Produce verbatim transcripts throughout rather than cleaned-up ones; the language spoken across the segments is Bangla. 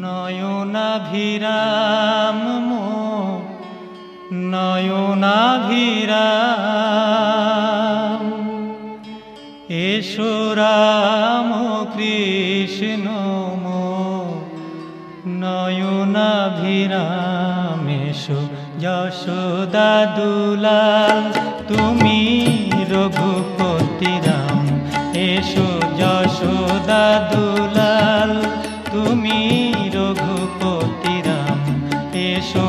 নয়নাভিরাম মোর নয়নাভিরাম, এসো রাম কৃষ্ণ মোর নয়নাভিরাম। এসো যশোদা দুলাল তুমি রঘুপতি রাম, এসো যশোদা দুলাল তুমি রঘুপতি রাম। এসো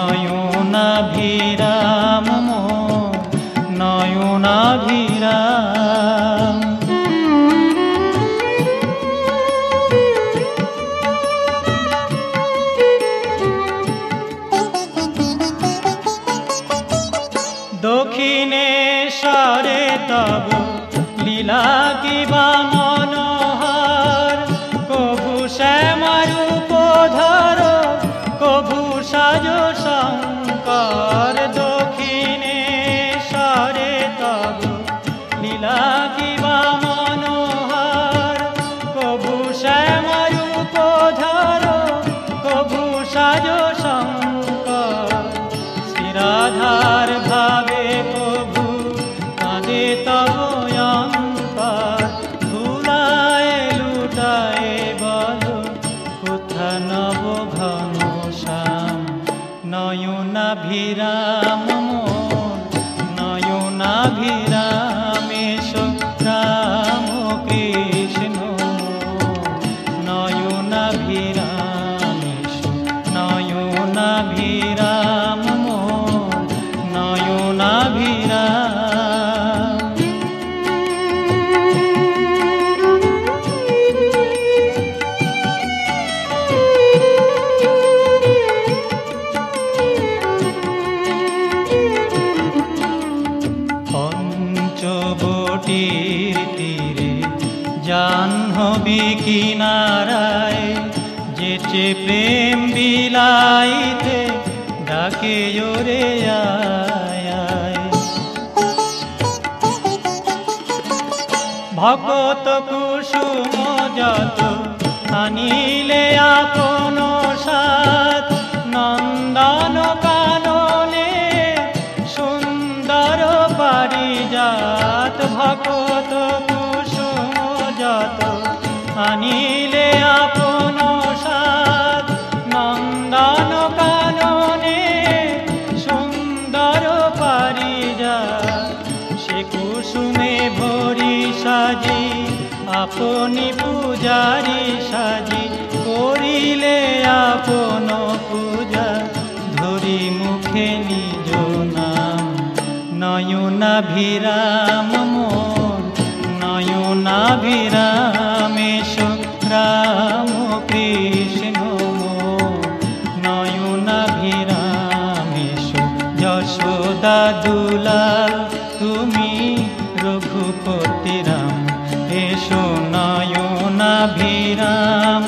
নয়নাভিরাম মোর নয়নাভিরাম। দক্ষিণেশ্বরে তব লীলা কিবা মনোহর, কভু শ্যামারূপধর কভু সাজ শঙ্কর। দক্ষিণেশ্বরে তব লীলা কিবা মনোহর, কভু শ্যামারূপধর কভু সাজ শঙ্কর। শ্রীরাধার ভাবে প্রভু কাঁদে তব অন্তর, ধুলায় লুটায় বল কোথা নব ঘনশ্যাম। নয়নাভিরাম মোর নয়নাভিরাম, এসো রাম কৃষ্ণ নয়নাভিরাম। এসো নয়নাভিরাম মোর নয়নাভিরাম। পঞ্চবটির তীরে জাহ্নবী কিনারায়, যেচে প্রেম বিলাইতে ডাকে ওরে আয় আয়। ভকত কুসুম যত আনিলে আপন সাথ, নন্দন কাননে সুন্দর পারিজাত। ভকত কুসুম যত আনিলে আপন সাথ, নন্দন কাননে সুন্দর পারিজাত। সে কুসুমে ভরি সাজি আপনি পূজারি সাজি, করিলে আপন পূজা ধরি মুখে নিজ নাম। নয়নাভিরাম মোর নয়নাভিরাম, এসো রাম কৃষ্ণ মোর নয়নাভিরাম। এসো যশোদা দুলাল তুমি রঘুপতি রাম, এসো নয়নাভিরাম